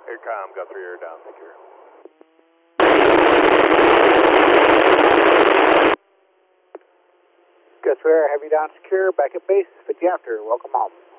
Aircom, Guthrie Air down, secure. Guthrie Air, heavy down secure, back at base, 50 after, welcome home.